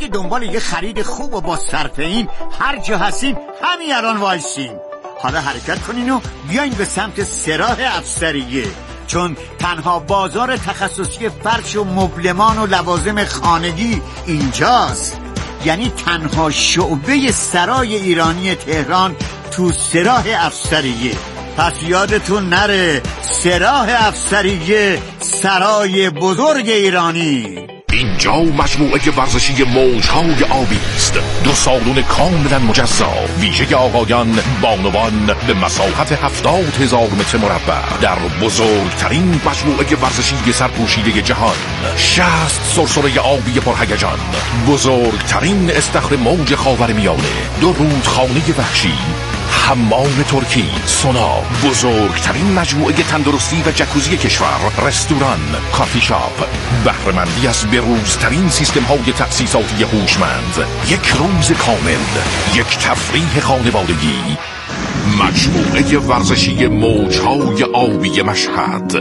دنبال یه خرید خوب و با صرفه این هر جا هستین همین الان وایسین. حالا حرکت کنین و بیاین به سمت سراح افسریه، چون تنها بازار تخصصی فرش و مبلمان و لوازم خانگی اینجاست. یعنی تنها شعبه سرای ایرانی تهران تو سراح افسریه. پس یادتون نره، سراح افسریه، سرای بزرگ ایرانی. اینجا مجموعه ورزشی موجهای آبی است، 2 سالن کاملا مجزا، ویژه آقایان بانوان به مساحت 70,000 متر مربع در بزرگترین مجموعه ورزشی سرپوشیده جهان، 60 سرسره آبی پرهیجان، بزرگترین استخر موج خاورمیانه، 2 رودخانه وحشی، حمام ترکی، سونا، بزرگترین مجموعه تندرستی و جکوزی کشور، رستوران، کافی شاپ، بهره‌مندی از بروزترین سیستم های تأسیساتی هوشمند، 1 روز کامل، 1 تفریح خانوادگی. مجموعه ورزشی موجهای آبی مشهد.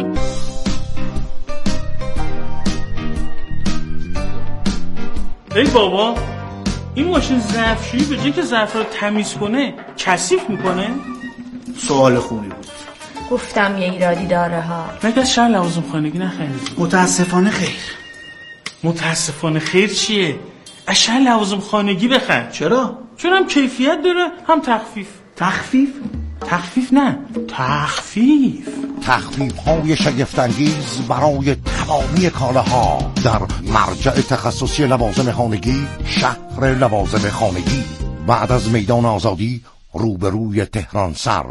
ای بابا، این ماشین ظرفشویی به جای که ظرف رو تمیز کنه کثیف میکنه؟ سوال خوبی بود. گفتم یه ایرادی داره ها. مگه از شهر لوازم خانگی نخریدی؟ متاسفانه خیر. متاسفانه خیر چیه؟ از شهر لوازم خانگی بخر. چرا؟ چون هم کیفیت داره هم تخفیف. تخفیف؟ تخفیف نه، تخفیف. تخفیف‌های شگفت‌انگیز برای تمامی کالاها در مرجع تخصصی لوازم خانگی، شهر لوازم خانگی، بعد از میدان آزادی روبروی تهران سر.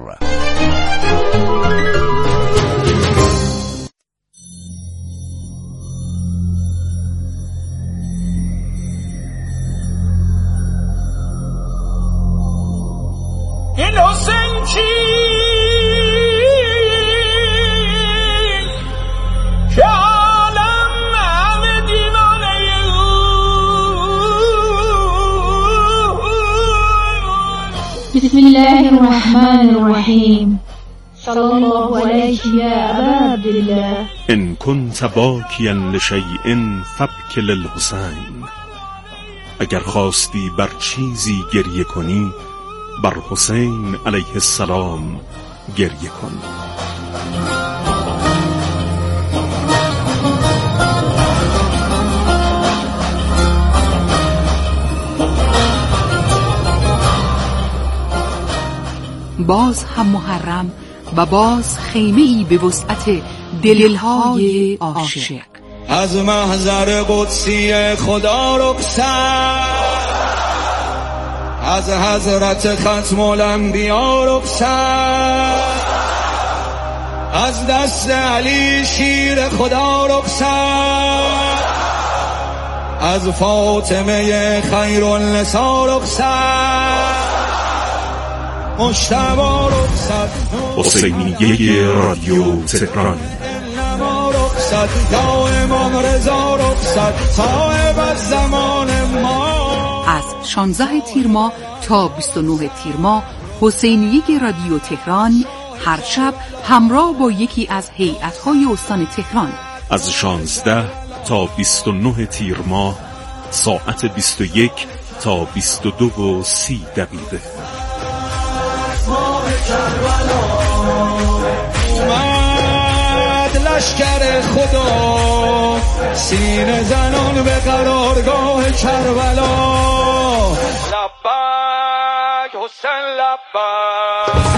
این حسین کی؟ که عالم همه دیوانه بسم الله الرحمن الرحیم. صلی الله علیک یا ابا عبدالله. ان كنت باکیا لشیء فابک للحسین. اگر خواستی بر چیزی گریه کنی، بر حسین علیه السلام گریه کن. باز هم محرم و باز خیمه‌ای به وسعت دلهای عاشق. از محضر قدسی خدا رخصت، از حضرت ختم الانبیا رخصت، از دست علی شیر خدا رخصت، از فاطمه خیر النساء رخصت، مجتبی رخصت، حسینیه رادیو تهران. یا امام رضا رخصت، صاحب الزمان ما. از 16 تیر ماه تا 29 تیر ماه حسینیه رادیو تهران هر شب همراه با یکی از هیئت‌های استان تهران از 16 تا 29 تیر ماه ساعت 21 تا 22:30. لشکر خدا سینه زنان به قرارگاه کربلا. لبک حسین لبک.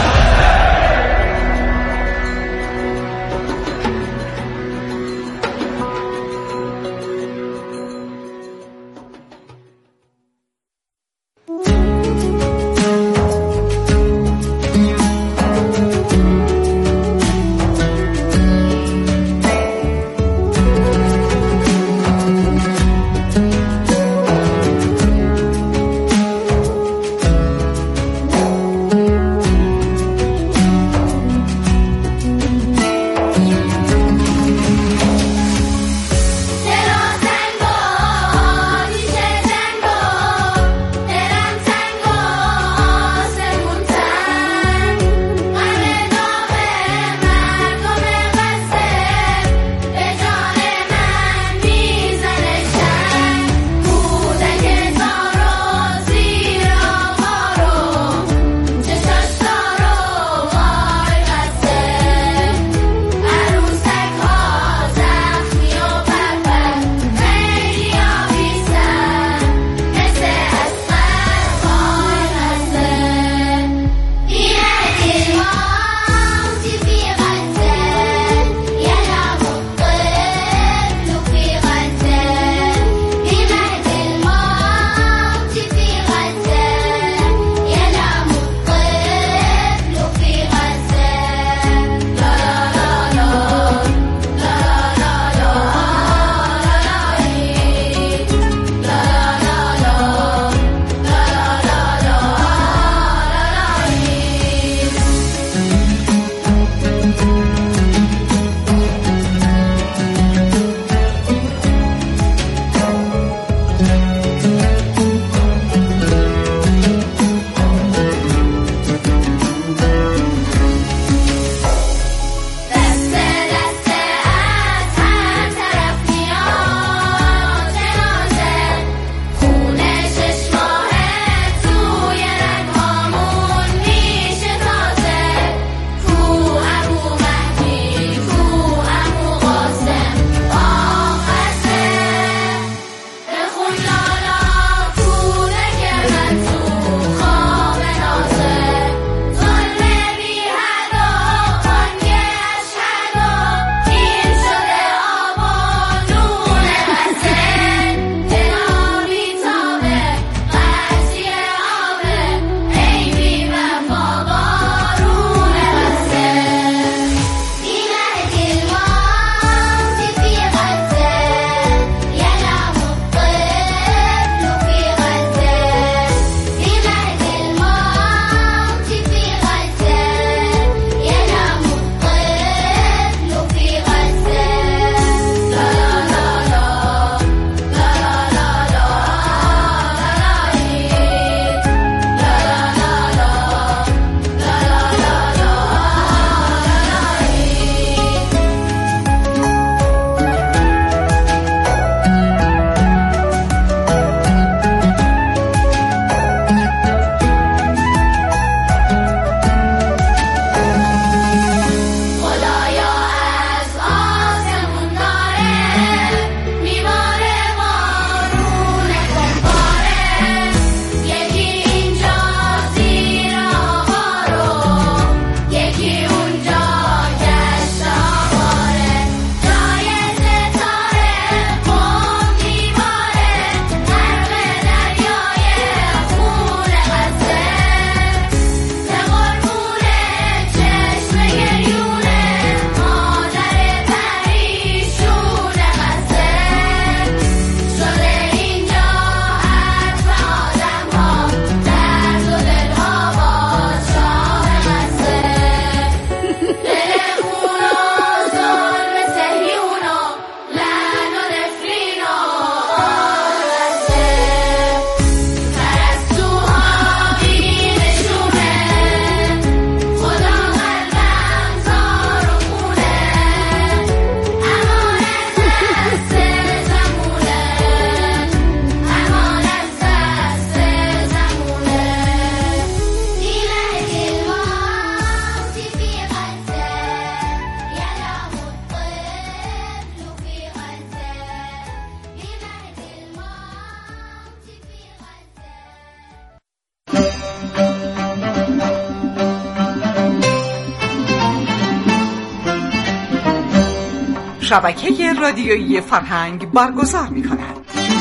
شبکه رادیویی فرهنگ برگزار می‌کند.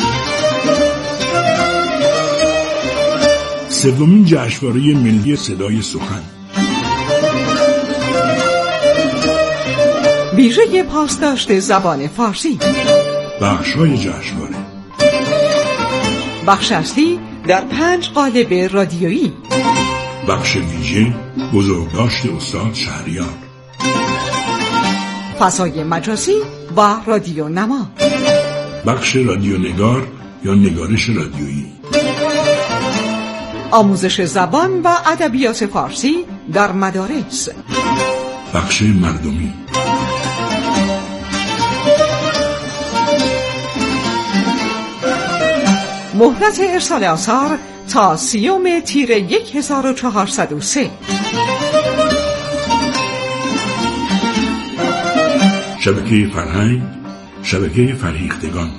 سومین جشنواره ملی صدای سخن، ویژه پاسداشت زبان فارسی. بخش‌های جشنواره: بخش اصلی در 5 قالب رادیویی. بخش ویژه بزرگداشت استاد شهریار. فضای مجازی و رادیو نما. بخش رادیو نگار یا نگارش رادیویی. آموزش زبان و ادبیات فارسی در مدارس. بخش مردمی. مهلت ارسال آثار تا 30 تیر 1403. شبکه فرهنگ، شبکه فرهیختگان.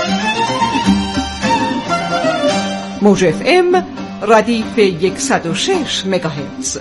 موج FM ردیف 106 مگاهرتز.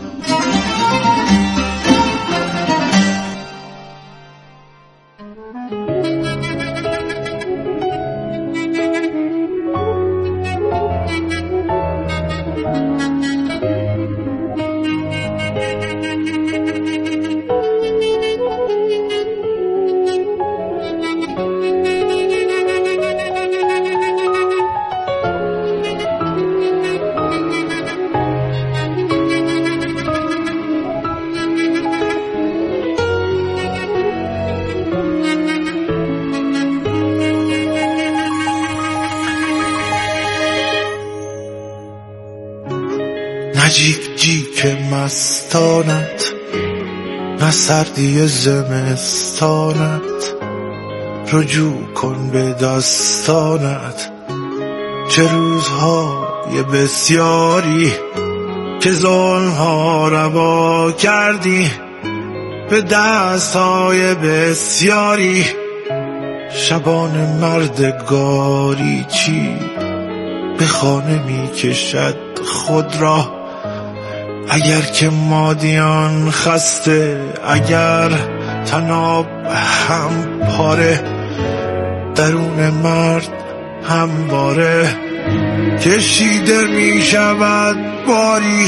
نجیب جیک مستانت، نه سردی زمستانت، رجوع کن به دستانت. چه روزهای بسیاری که ظلمها روا کردی، به دستهای بسیاری شبان مردگاری چی به خانه می کشد خود را. اگر که مادیان خسته، اگر تناب هم پاره، درون مرد همواره کشیده می شود باری.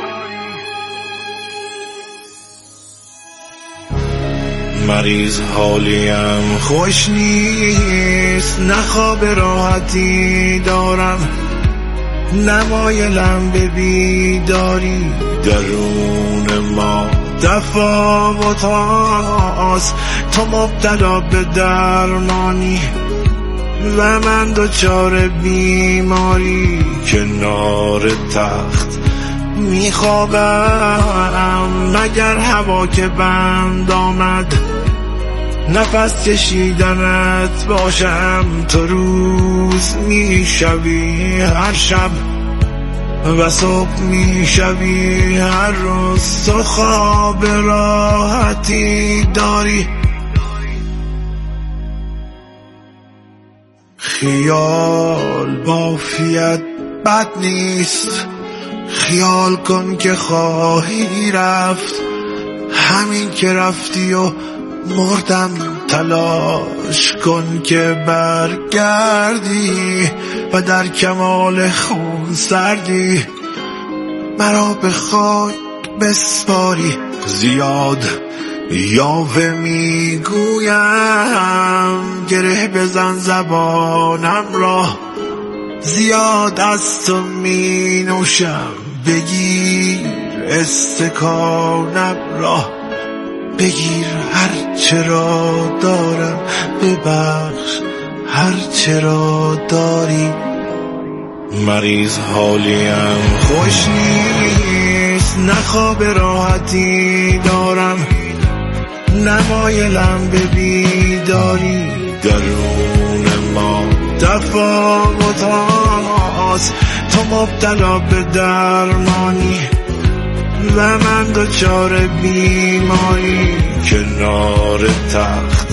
مریض حالیم خوش نیست، نه خواب راحتی دارم، نمایلم به بیداری. درون ما تفاوت هاست، تو مبتلا به درمانی و من دچار بیماری. کنار تخت میخوابم، مگر هوا که بند آمد نفس کشیدنت باشم. تو روز میشوی هر شب و صبح میشوی هر روز. تو خواب راحتی داری، خیال بافیت بد نیست. خیال کن که خواهی رفت، همین که رفتی و مردم. تلاش کن که برگردی و در کمال خون سردی مرا به خاک بسپاری. زیاد یاوه میگویم، گره بزن زبانم را. زیاد از تو می نوشم، بگیر استکانم را. بگیر هر چرا دارم، ببخش هر چرا داری. مریض حالیم خوش نیست، نه خواب راحتی دارم، نمایلم به بیداری. درون ما تفاوت هاست، تو مبتلا به درمانی و من دچار بیماری. کنار تخت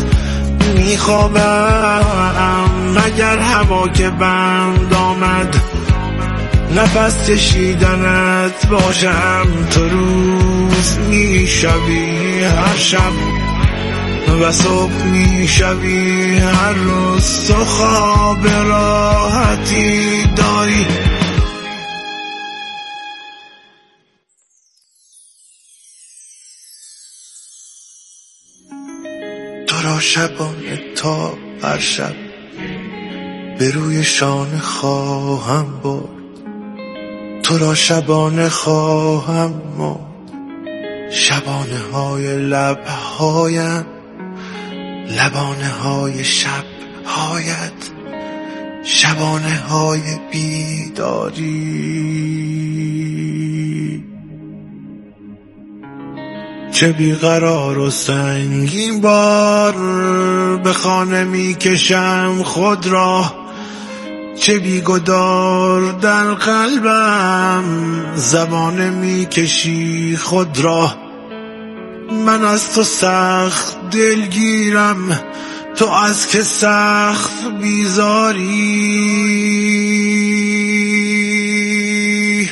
میخوابم، مگر هوا که بند آمد نفس کشیدنت باشم. تو روز میشوی هر شب و صبح میشوی هر روز تو خواب راحتی داری. تو را شبانه تا هر شب به روی شانه خواهم برد، تو را شبانه خواهم مرد. شبانه های لبهایم، لبانه های شبهایت، شبانه های بیداری. چه بیقرار و سنگین بار به خانه می کشم خود را، چه بیگدار در قلبم زبانه می کشی خود را. من از تو سخت دلگیرم، تو از که سخت بیزاری.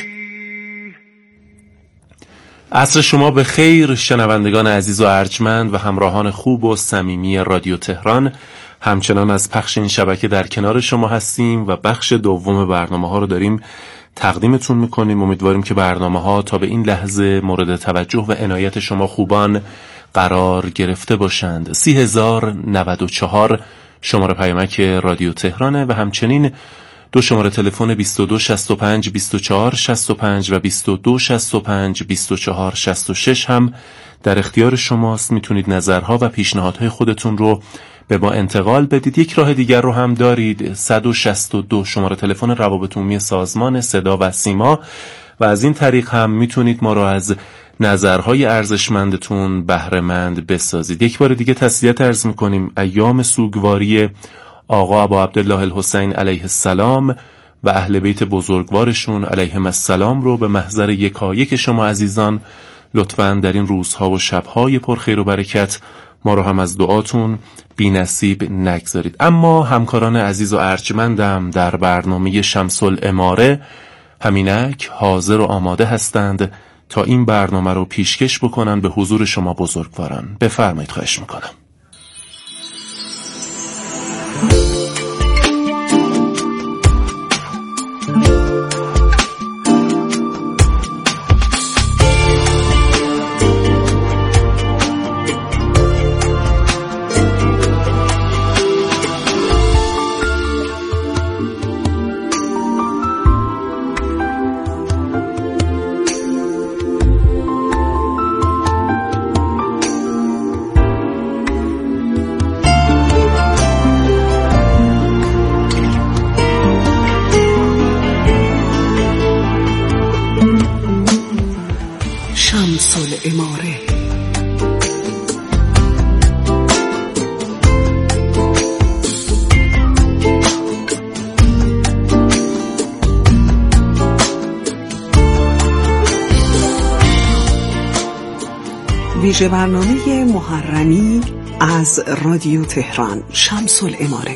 عصر شما به خیر شنوندگان عزیز و ارجمند و همراهان خوب و صمیمی رادیو تهران. همچنان از پخش این شبکه در کنار شما هستیم و بخش دوم برنامه ها رو داریم تقدیمتون میکنیم. امیدواریم که برنامه ها تا به این لحظه مورد توجه و عنایت شما خوبان قرار گرفته باشند. 30,094 شماره پیامک رادیو تهرانه و همچنین دو شماره تلفن 22 65 24 65 و 22 65 24 66 هم در اختیار شماست. میتونید نظرها و پیشنهادهای خودتون رو به ما انتقال بدید. یک راه دیگر رو هم دارید، 162 شماره تلفن روابط عمومی سازمان صدا و سیما و از این طریق هم میتونید ما رو از نظرهای ارزشمندتون بهره مند بسازید. یک بار دیگه تسلیت عرض میکنیم. ایام سوگواری آقا ابا عبدالله الحسین علیه السلام و اهل بیت بزرگوارشون علیهم السلام رو به محضر یکایک شما عزیزان لطفاً در این روزها و شبهای پر خیر و برکت ما رو هم از دعاتون بی نصیب نگذارید. اما همکاران عزیز و ارجمندم در برنامه شمس الاماره همینک حاضر و آماده هستند تا این برنامه رو پیشکش بکنن به حضور شما بزرگواران. بفرمایید، خواهش میکنم. ویژه برنامه محرمی از رادیو تهران، شمس الاماره.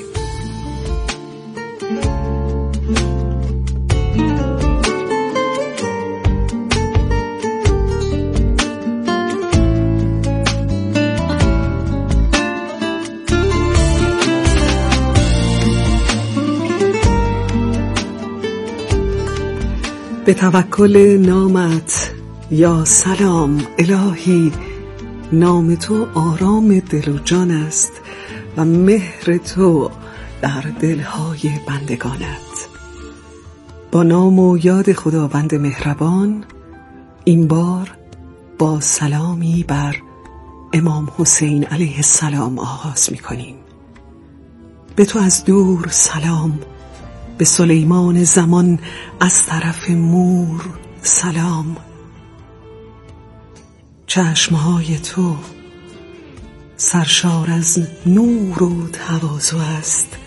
به توکل نامت یا سلام الهی، نام تو آرام دل و جان است و مهر تو در دلهای بندگانت. با نام و یاد خداوند مهربان این بار با سلامی بر امام حسین علیه السلام آغاز می کنیم. به تو از دور سلام، به سلیمان زمان از طرف مور سلام. چشمهای تو سرشار از نور و تواضع است،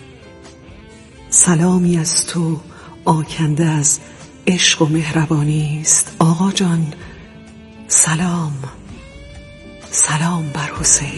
سلامی از تو آکنده از عشق و مهربانی است. آقا جان سلام، سلام بر حسین.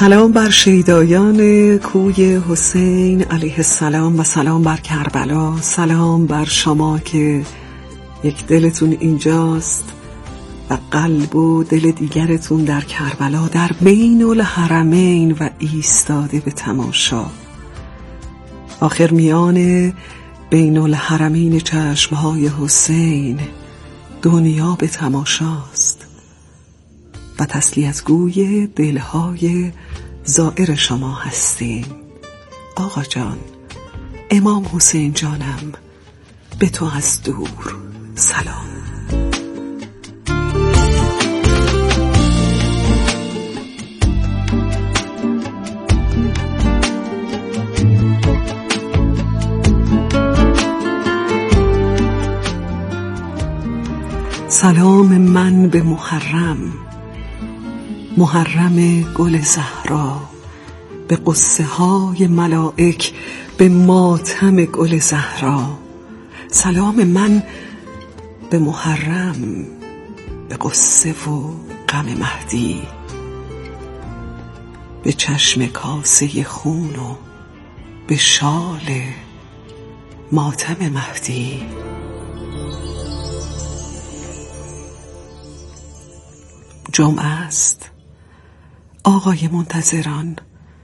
سلام بر شیدایان کوی حسین علیه السلام و سلام بر کربلا. سلام بر شما که یک دلتون اینجاست و قلب و دل دیگرتون در کربلا، در بین الحرمین و ایستاده به تماشا. آخر میان بین الحرمین چشمهای حسین دنیا به تماشاست و تسلیتگوی دلهای زائر شما هستیم. آقا جان، امام حسین جانم، به تو از دور سلام. سلام من به محرم گل زهرا، به قصه های ملائک، به ماتم گل زهرا. سلام من به محرم، به قصه و غم مهدی، به چشم کاسه خون و به شال ماتم مهدی. جمعه است آقای منتظران،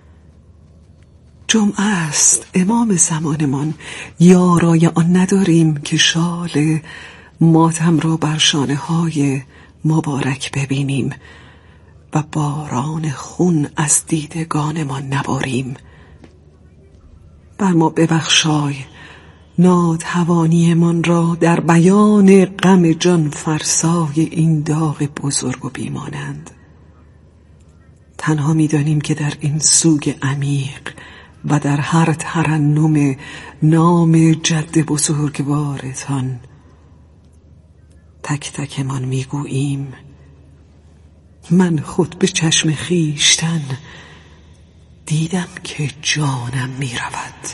جمعه است امام زمانمان. یارای آن نداریم که شال ماتم را بر شانه های مبارک ببینیم و باران خون از دیدگانمان نباریم. بر ما ببخشای ناتوانی من را در بیان غم جان فرسای این داغ بزرگ و بیمانند. تنها می‌دانیم که در این سوگ عمیق و در هر ترنم نام جد بزرگوارتان تک تکمان میگوییم من خود به چشم خویشتن دیدم که جانم میرود.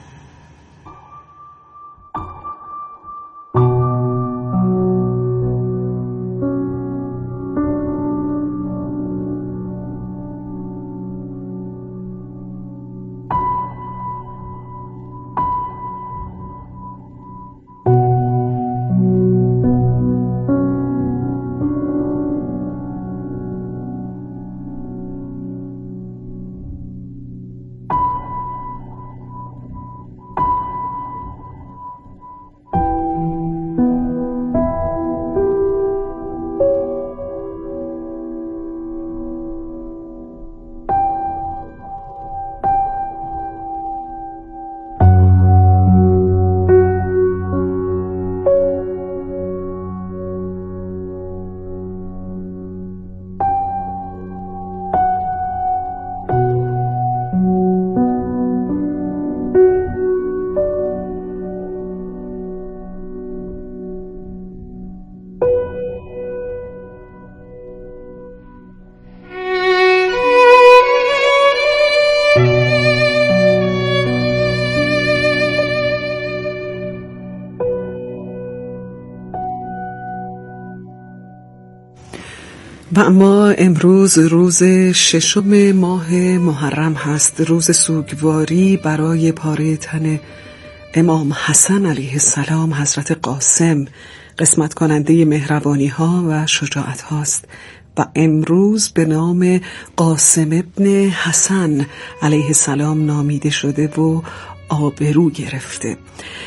و اما امروز روز 6 ماه محرم هست، روز سوگواری برای پاره تن امام حسن علیه السلام حضرت قاسم، قسمت کننده مهربانی ها و شجاعت هاست و امروز به نام قاسم ابن حسن علیه السلام نامیده شده و آبرو گرفته.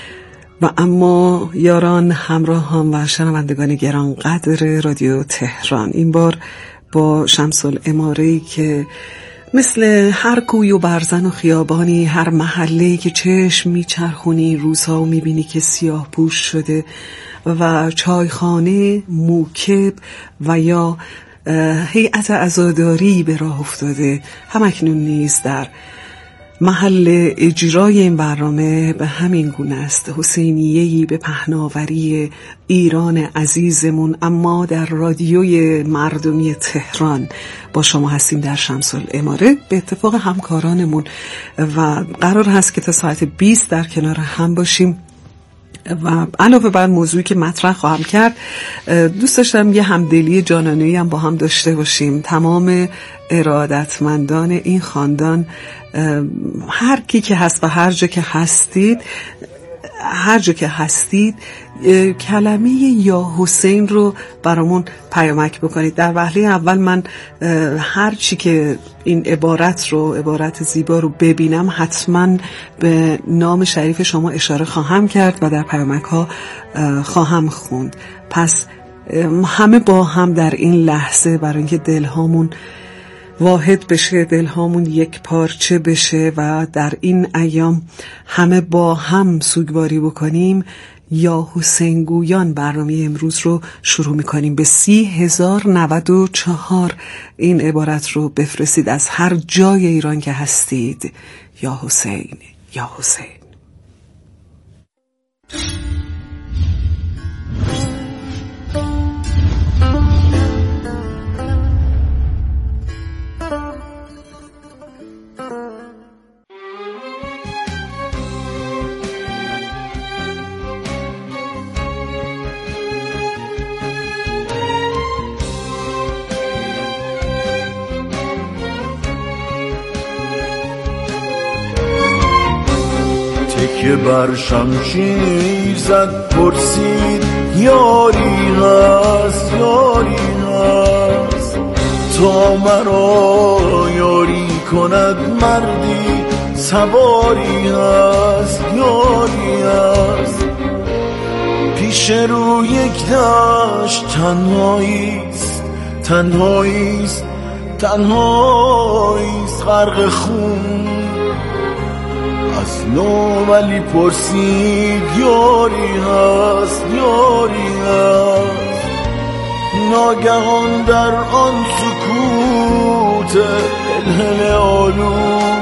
و اما یاران، همراهان و شنوندگان گرانقدر رادیو تهران، این بار با شمس العماره‌ای که مثل هر کوی و برزن و خیابانی، هر محله‌ای که چشم میچرخونی روزها و میبینی که سیاه پوش شده و چایخانه، موکب و یا هیئت عزاداری به راه افتاده، همکنون نیز در محل اجرای این برنامه به همین گونه است. حسینیه‌ای به پهناوری ایران عزیزمون، اما در رادیوی مردمی تهران با شما هستیم در شمس العماره به اتفاق همکارانمون و قرار هست که تا ساعت 20 در کنار هم باشیم و علاوه بر موضوعی که مطرح خواهم کرد، دوست داشتم یه همدلی جانانه‌ای هم با هم داشته باشیم. تمام ارادتمندان این خاندان، هر کی که هست و هر جا که هستید کلمه یا حسین رو برامون پیامک بکنید. در وهله اول من هر چی که این عبارت زیبا رو ببینم حتما به نام شریف شما اشاره خواهم کرد و در پیامک ها خواهم خوند. پس همه با هم در این لحظه، برای اینکه دلهامون واحد بشه، دلهامون یک پارچه بشه و در این ایام همه با هم سوگواری بکنیم، یا حسین گویان برنامه امروز رو شروع میکنیم. به 30,094 این عبارت رو بفرستید از هر جای ایران که هستید. یا حسین، یا حسین. که بر شمشیر زد پرسید یاری هست، یاری هست، تا مرا یاری کند مردی سواری هست، یاری هست. پیش رو یک دشت تنهاییست، تنهاییست، تنهاییست، غرق خون. از نو ولی پرسید یاری هست، یاری هست. ناگهان در آن سکوت هلهله آلود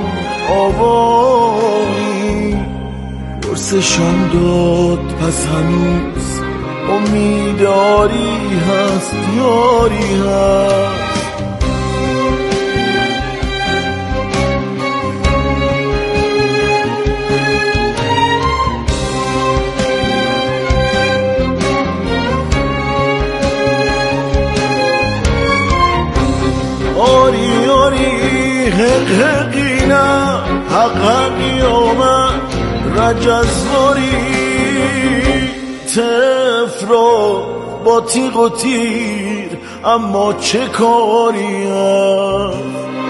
آوایی پرسشان داد، پس هنوز امیدواری هست، یاری هست. آری آری حق حقی نه، حق حقی آمد رجزواری. طرف را با تیغ و تیر، اما چه کاری هست.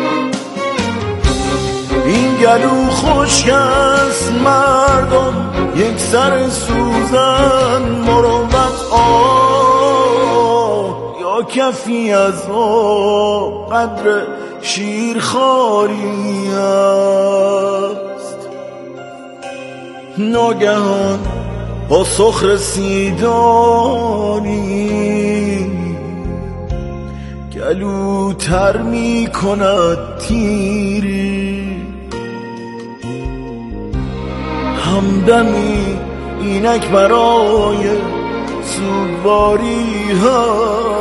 این گلو خشک است مردم، یک سر سوزن مروت یا کفی از آب قدر شیرخواری است. ناگهان پاسخ رسیدانی، گلوتر می کند تیری. همدمی اینک برای سوگواری هست.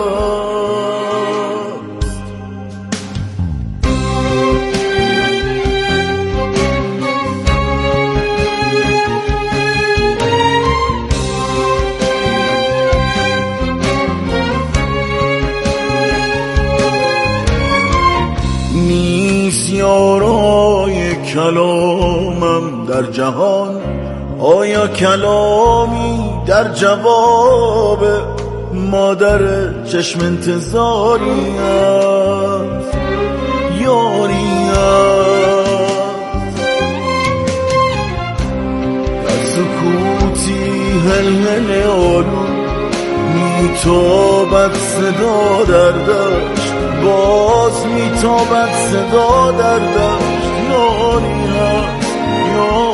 نیست یارای کلامم در جهان، آیا کلامی در جواب مادر چشم انتظاری است، یاری است. در سکوتی هلهله آلود میتابد صدا در دشت، باز میتابد صدا در دشت، یاری است، یاری.